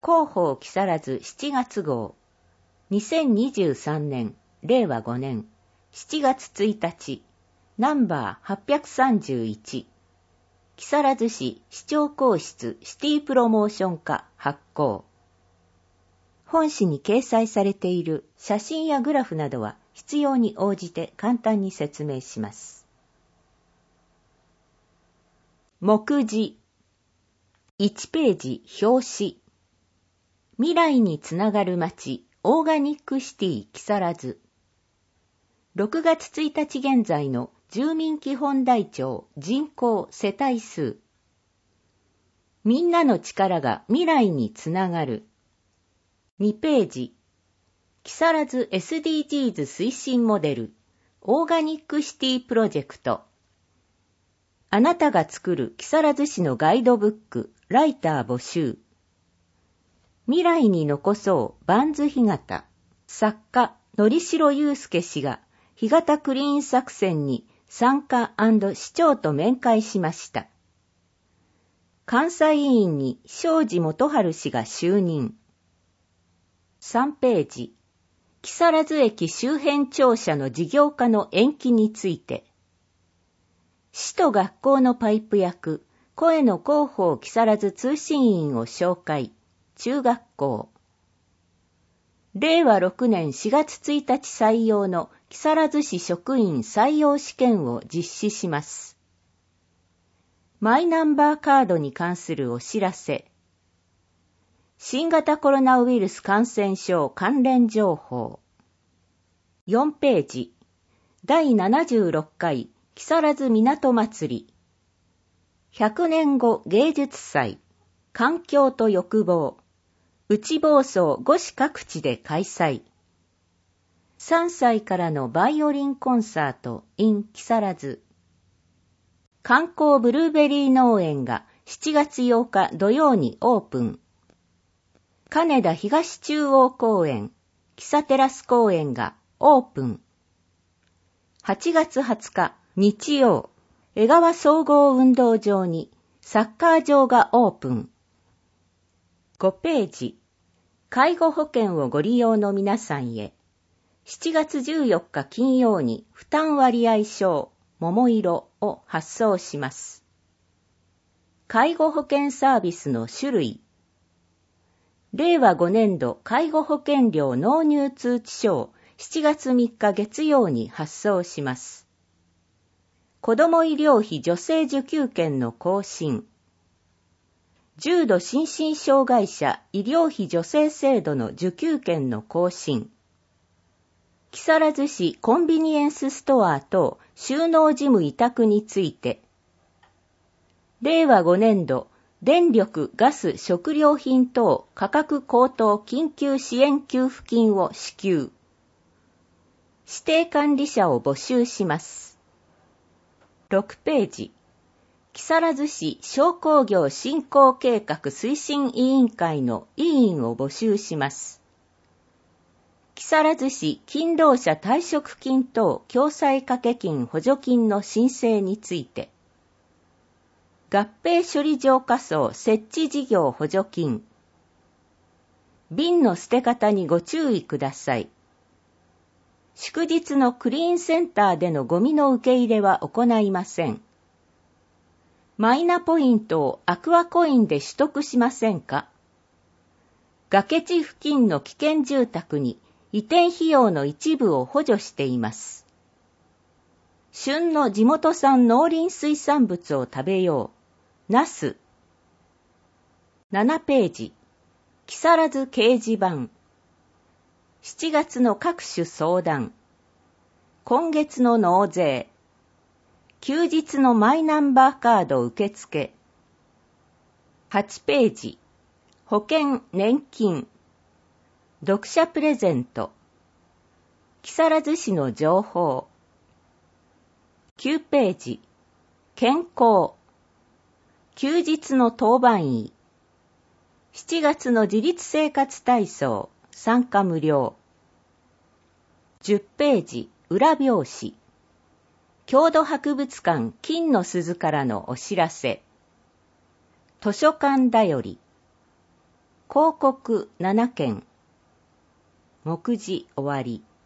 広報木更津7月号。2023年、令和5年、7月1日、ナンバー831。木更津市市長公室シティプロモーション課発行。本誌に掲載されている写真やグラフなどは必要に応じて簡単に説明します。目次。1ページ表紙。未来につながる街、オーガニックシティ木更津。6月1日現在の住民基本台帳人口世帯数。みんなの力が未来につながる。2ページ。木更津 SDGs 推進モデル、オーガニックシティプロジェクト。あなたが作る木更津市のガイドブック、ライター募集。未来に残そうバンズ干潟。作家、のりしろゆうすけ氏が、干潟クリーン作戦に参加&市長と面会しました。監査委員に庄司元春氏が就任。3ページ。木更津駅周辺庁舎の事業化の延期について。市と学校のパイプ役、声の広報木更津通信員を紹介。中学校。令和6年4月1日採用の木更津市職員採用試験を実施します。マイナンバーカードに関するお知らせ。新型コロナウイルス感染症関連情報。4ページ。第76回木更津港祭り。100年後芸術祭。環境と欲望。内房総5市各地で開催。3歳からのバイオリンコンサート in 木更津。観光ブルーベリー農園が7月8日土曜にオープン。金田東中央公園、木佐テラス公園がオープン。8月20日日曜、江川総合運動場にサッカー場がオープン。5ページ。介護保険をご利用の皆さんへ。7月14日金曜に負担割合証、桃色を発送します。介護保険サービスの種類。令和5年度介護保険料納入通知書を7月3日月曜に発送します。子ども医療費助成受給券の更新。重度心身障害者医療費助成制度の受給券の更新。木更津市コンビニエンスストア等収納事務委託について。令和5年度電力・ガス・食料品等価格高騰緊急支援給付金を支給。指定管理者を募集します。6ページ。木更津市商工業振興計画推進委員会の委員を募集します。木更津市勤労者退職金等共済掛金補助金の申請について。合併処理場仮想設置事業補助金。瓶の捨て方にご注意ください。祝日のクリーンセンターでのゴミの受け入れは行いません。マイナポイントをアクアコインで取得しませんか？崖地付近の危険住宅に移転費用の一部を補助しています。旬の地元産農林水産物を食べよう。ナス。7ページ。木更津掲示板。7月の各種相談。今月の納税。休日のマイナンバーカード受付。8ページ。保険・年金。読者プレゼント。木更津市の情報。9ページ。健康。休日の当番医。7月の自立生活体操。参加無料。10ページ。裏表紙。郷土博物館金の鈴からのお知らせ。図書館だより。 広告7件。目次終わり。